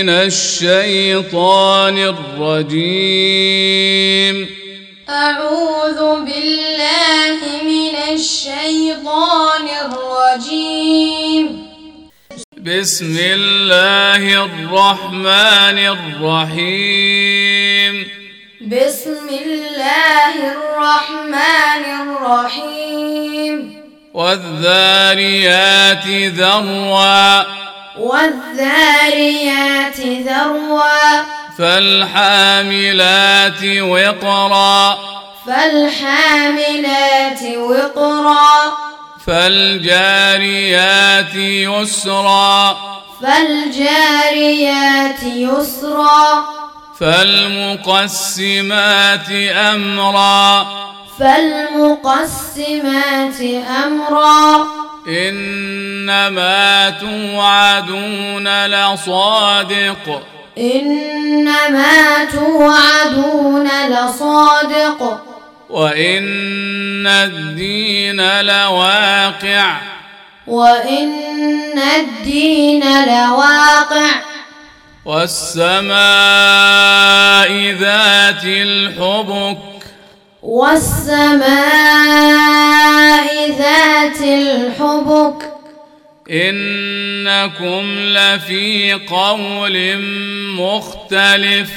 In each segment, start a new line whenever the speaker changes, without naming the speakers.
الشيطان الرجيم.
أعوذ بالله من الشيطان الرجيم.
بسم الله الرحمن الرحيم.
بسم الله الرحمن الرحيم.
والذاريات ذروا.
والذاريات ذروا.
فالحاملات وقرا.
فالحاملات وقرا.
فالجاريات يسرا.
فالجاريات يسرا.
فالمقسمات أمرا.
فالمقسمات أمرا.
إنما توعدون لصادق.
إنما توعدون لصادق.
وإن الدين لواقع.
وإن الدين لواقع.
والسماء ذات الحبك.
والسماء ذات الحبك.
إنكم لفي قول مختلف.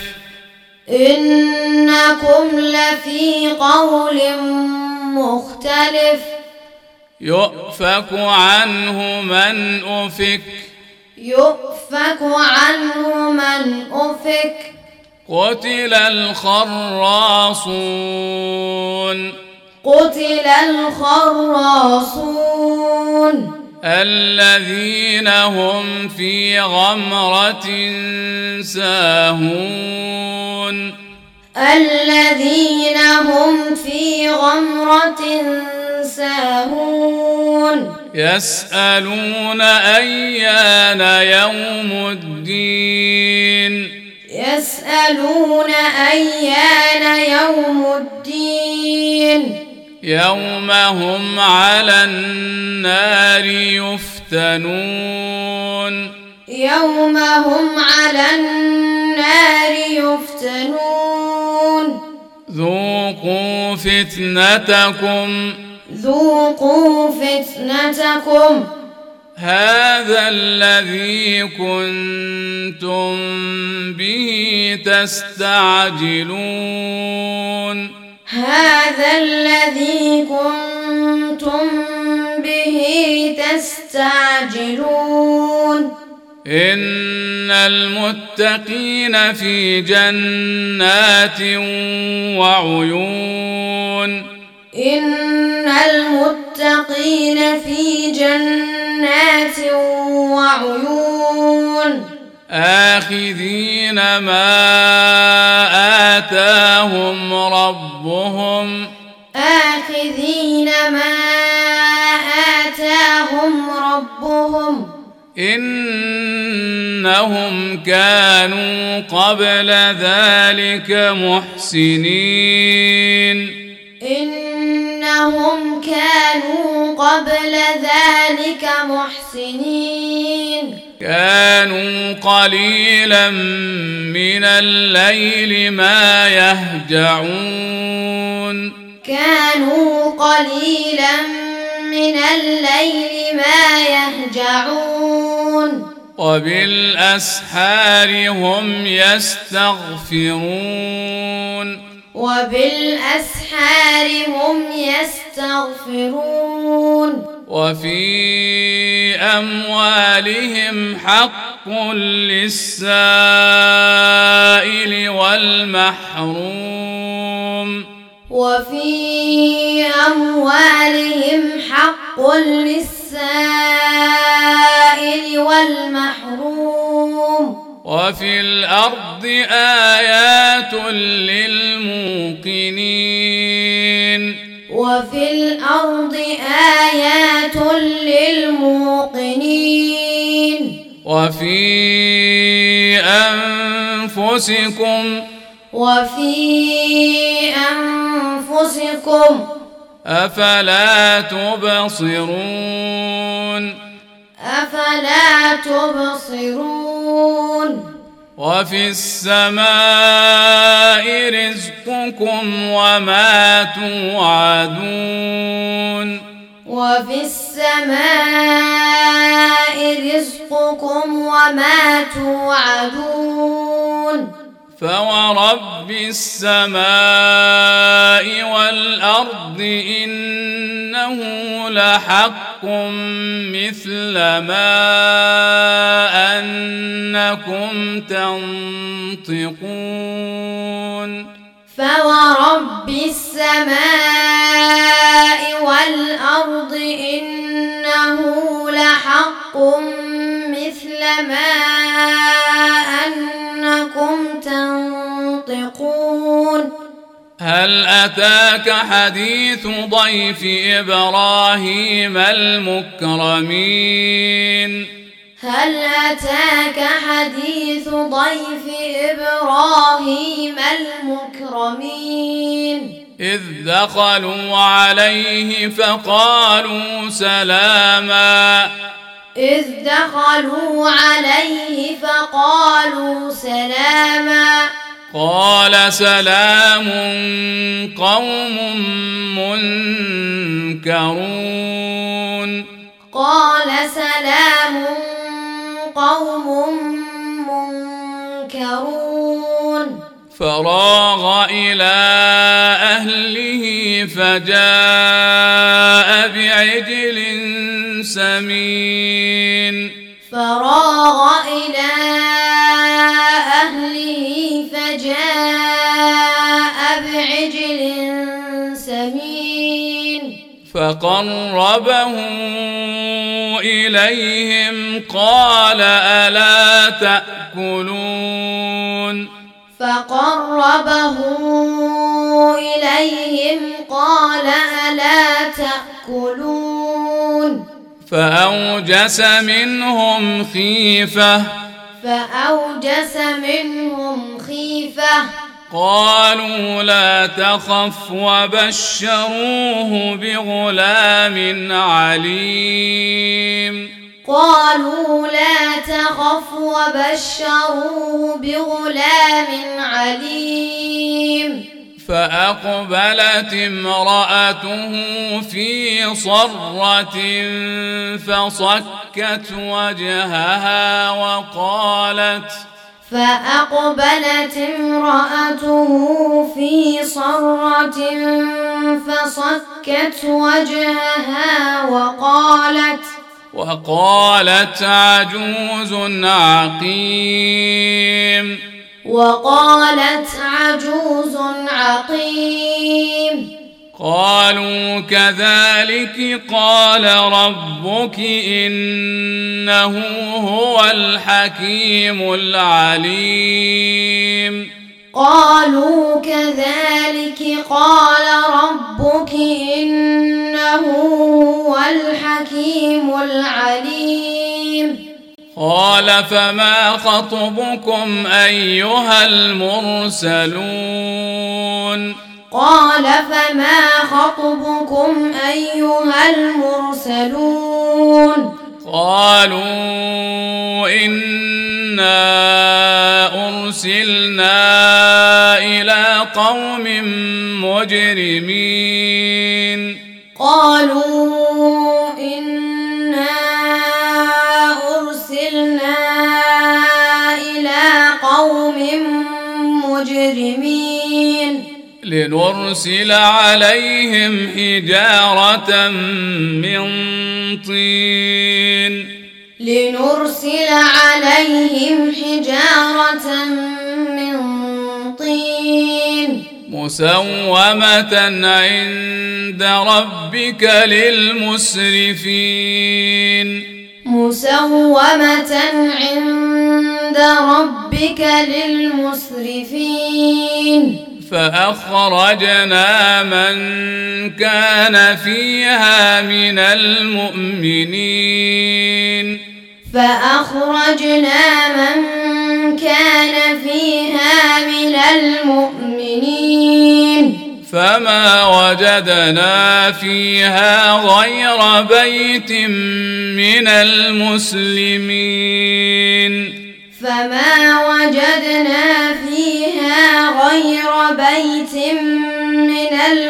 إنكم لفي قول مختلف.
يؤفك عنه من أفك.
يؤفك عنه من أفك.
قتل الخراصون.
قتل الخراصون.
الذين هم في غمرة ساهون.
الذين هم في غمرة ساهون.
يسألون أيان يوم الدين.
يسألون أيان يوم الدين.
يوم هم على النار يفتنون.
يوم هم على النار يفتنون.
ذوقوا فتنتكم.
ذوقوا فتنتكم.
هذا الذي كنتم به تستعجلون.
هذا الذي كنتم به تستعجلون.
إن المتقين في جنات وعيون.
إن المتقين في جنات وعيون.
آخذين ما آتاهم ربهم.
آخذين ما آتاهم ربهم.
إنهم كانوا قبل ذلك محسنين.
إنهم كانوا قبل ذلك محسنين.
كانوا قليلا من الليل ما يهجعون.
كانوا قليلا من الليل ما يهجعون.
وبالأسحار هم يستغفرون.
وبالأسحار هم يستغفرون.
وفي أموالهم حق للسائل والمحروم.
وفي أموالهم حق للسائل والمحروم.
وفي الأرض آيات للموقنين.
وفي الأرض آيات للموقنين.
وفي أنفسكم.
وفي أنفسكم.
أفلا تبصرون.
أفلا تبصرون.
وفي السماء رزقكم وما توعدون
وفي السماء رزقكم وما توعدون
فورب السماء والأرض إنه لحق مثل ما أنكم تنطقون
فورب السماء والأرض إنه لحق مثل ما أنكم تنطقون
هل أتاك حديث ضيف إبراهيم المكرمين
هل أتاك حديث ضيف إبراهيم المكرمين
إذ دخلوا عليه فقالوا سلاما
إذ دخلوا عليه فقالوا سلاما
قال سلام قوم منكرون
قال سلام قوم منكرون
فراغ إلى أهله فجاء بعجل سمين
فراغ إلى أهله فجاء بعجل سمين
فقربه إليهم قال ألا تأكلون
فقربه إليهم قال ألا تأكلون
فأوجس منهم خيفة قالوا لا تخف وبشروه بغلام عليم
قالوا لا تخف وبشروه بغلام عليم
فأقبلت امرأته في صرة فصكت وجهها
فأقبلت امرأته في صرة فصكت وجهها
وقالت عجوز عقيم قالوا كذلك قال ربك إنه هو الحكيم العليم
قالوا كذلك قال ربك إنه هو الحكيم العليم
قال فما خطبكم أيها المرسلون
قال فما خطبكم أيها المرسلون
قالوا إنا أرسلنا إلى قوم مجرمين
قالوا إنا أرسلنا إلى قوم مجرمين
لنرسل عليهم حجارة من طين مسومة عند ربك للمسرفين فأخرجنا من كان فيها من المؤمنين فما وجدنا فيها غير بيت من المسلمين
فما وجدنا فيها غير بيت من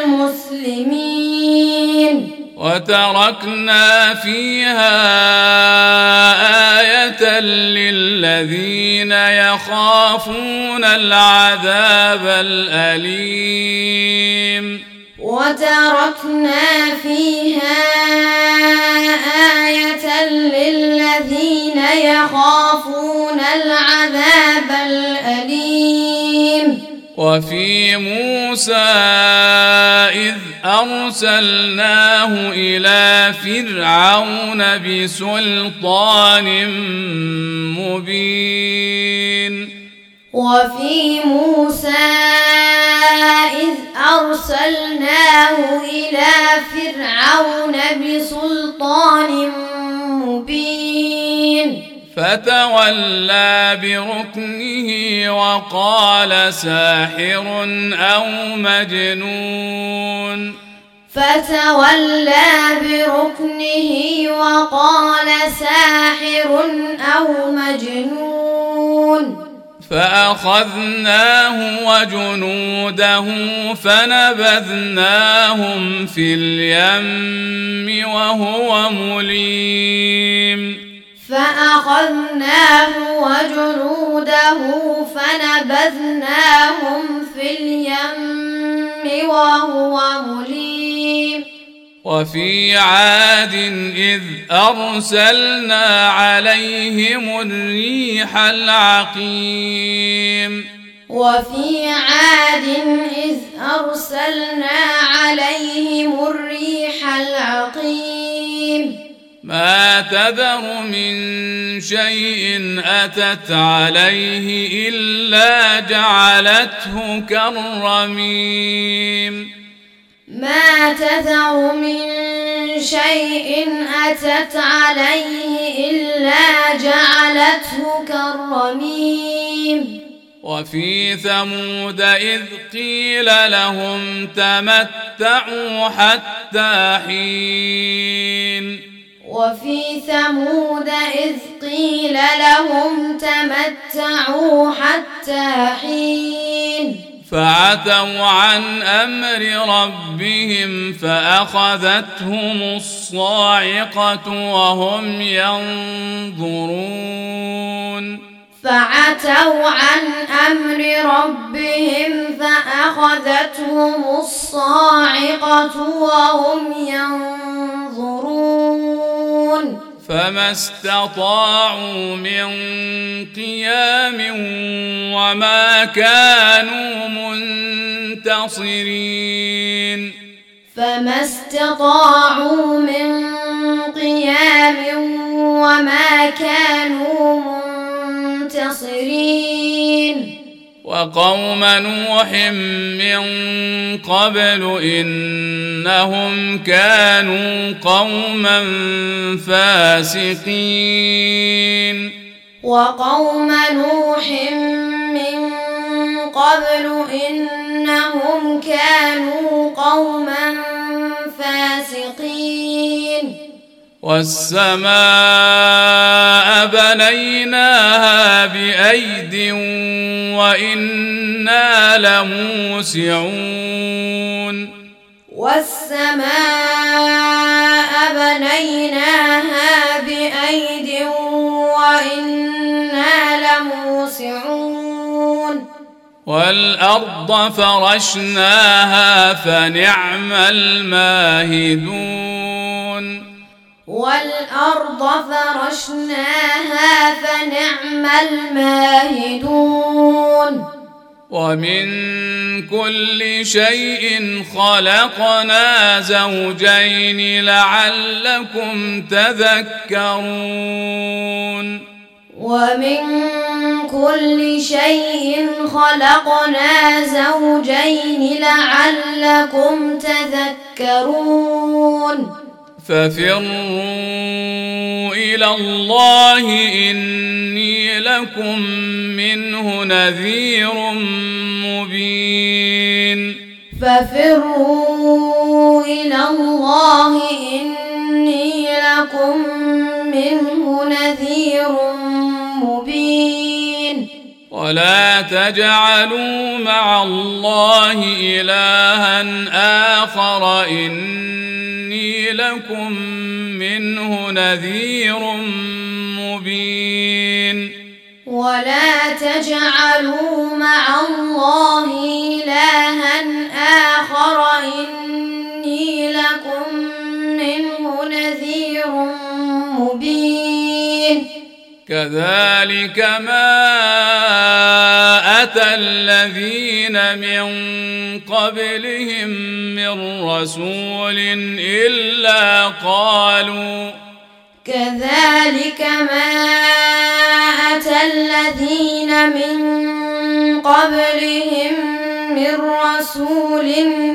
المسلمين
وتركنا فيها آية للذين يخافون العذاب الأليم
وتركنا فيها آية للذين يخافون العذاب الأليم
وفي موسى إذ أرسلناه إلى فرعون بسلطان مبين
وفي موسى إذ أرسلناه إلى فرعون بسلطان مبين
فتولى بركنه وقال ساحر أو مجنون
فتولى بركنه وقال ساحر أو مجنون
فأخذناه وجنوده فنبذناهم في اليم وهو مليم
فأخذناه وجنوده فنبذناهم في اليم وهو مليم
وفي عاد إذ أرسلنا عليهم الريح العقيم
وفي عاد إذ أرسلنا عليهم الريح العقيم
ما تذر من شيء أتت عليه إلا جعلته كالرميم
ما تذر من شيء أتت عليه إلا جعلته كالرميم
وفي ثمود إذ قيل لهم تمتعوا حتى حين
وفي ثمود إذ قيل لهم تمتعوا حتى حين
فعتوا عن أمر ربهم فأخذتهم الصاعقة وهم ينظرون
فعتوا عن أمر ربهم فأخذتهم الصاعقة وهم ينظرون
فما استطاعوا من قيام وما كانوا منتصرين
فما استطاعوا من قيام وما كانوا منتصرين
وقوم نوح من قبل إنهم كانوا قوما فاسقين
وقوم نوح من قبل إنهم كانوا قوما فاسقين
والسماء بنيناها بأيد وإنا لموسعون
والسماء بنيناها بأيد وإنا لموسعون
والأرض فرشناها فنعم الماهدون
والأرض فرشناها فنعم الماهدون
ومن كل شيء خلقنا زوجين لعلكم تذكرون
ومن كل شيء خلقنا زوجين لعلكم تذكرون
ففروا إلى الله إني لكم منه نذير مبين
ففروا إلى الله إني لكم منه نذير مبين
ولا تجعلوا مع الله إلها آخر إني لكم منه نذير مبين
ولا تجعلوا مع الله إلها آخر إني لكم منه نذير مبين
كذلك ما أتى الذين من قبلهم من رسول إلا قالوا
كذلك ما أتى الذين من قبلهم من رسول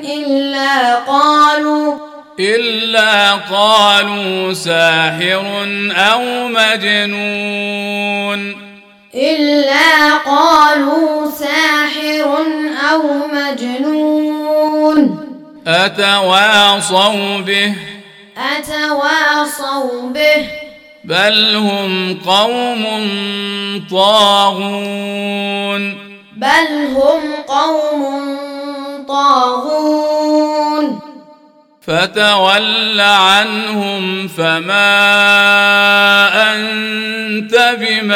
إلا قالوا
ساحر أو مجنون أتواصوا به بل هم قوم طاغون فتول عنهم فما أنت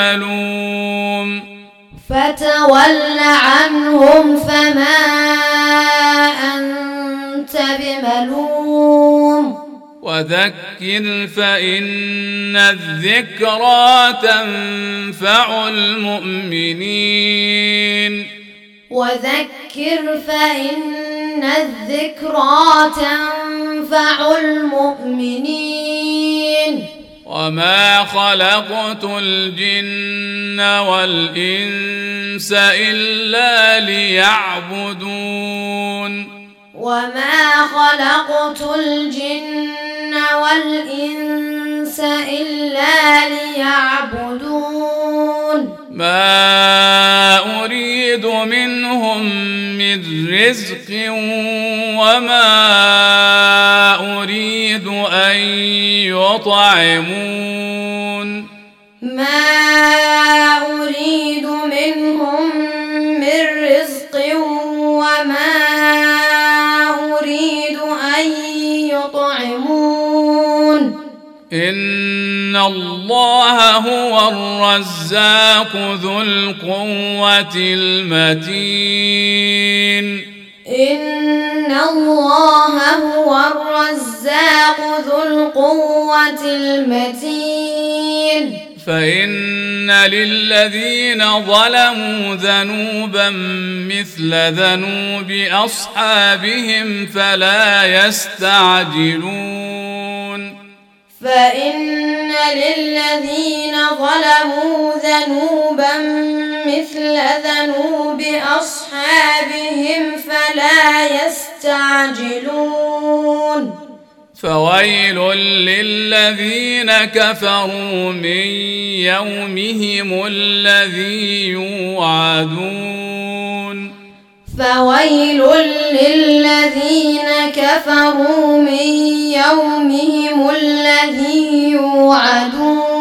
بملوم وذكر فإن الذكرى تنفع المؤمنين وما خلقت الجن والإنس إلا ليعبدون ما أريد منهم من رزق وما أريد أن يطعمون إن الله هو الرزاق ذو القوة المتين فإن للذين ظلموا ذنوبا مثل ذنوب أصحابهم فلا يستعجلون فويل للذين كفروا من يومهم الذي يوعدون